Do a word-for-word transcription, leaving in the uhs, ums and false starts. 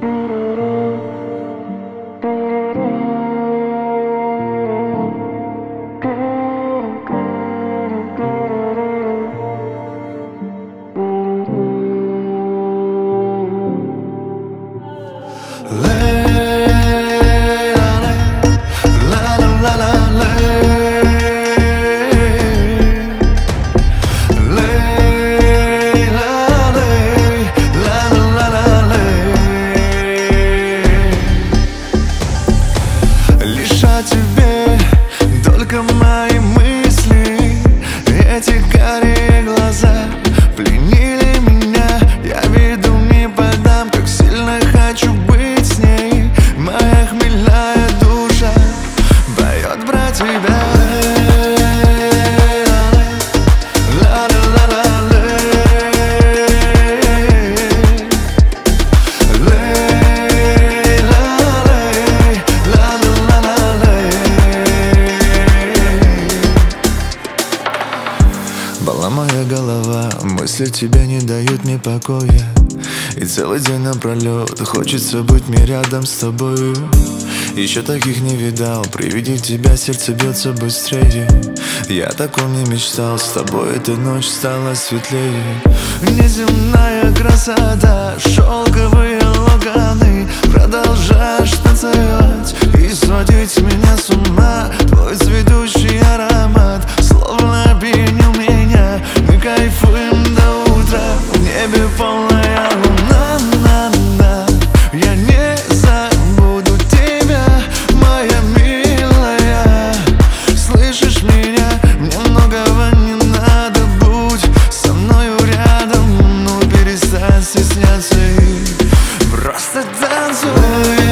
Лишь о тебе только мои мысли, эти карие глаза пленили меня. Я виду не подам, как сильно хочу быть с ней. Моя хмельная душа поет про тебя. Была моя голова, мысли тебя не дают мне покоя. И целый день напролет хочется быть мне рядом с тобою. Еще таких не видал, при виде тебя сердце бьется быстрее. Я таком не мечтал, с тобой эта ночь стала светлее. Неземная красота, шелковые локоны, продолжаешь танцевать и сводить меня с ума. Твой цветущий аромат словно опьянил меня. Мы кайфуем до утра, в небе полная луна, на, на. Я не забуду тебя, моя милая. Слышишь меня? Мне многого не надо, будь со мною рядом. Ну перестань стесняться и просто танцуй.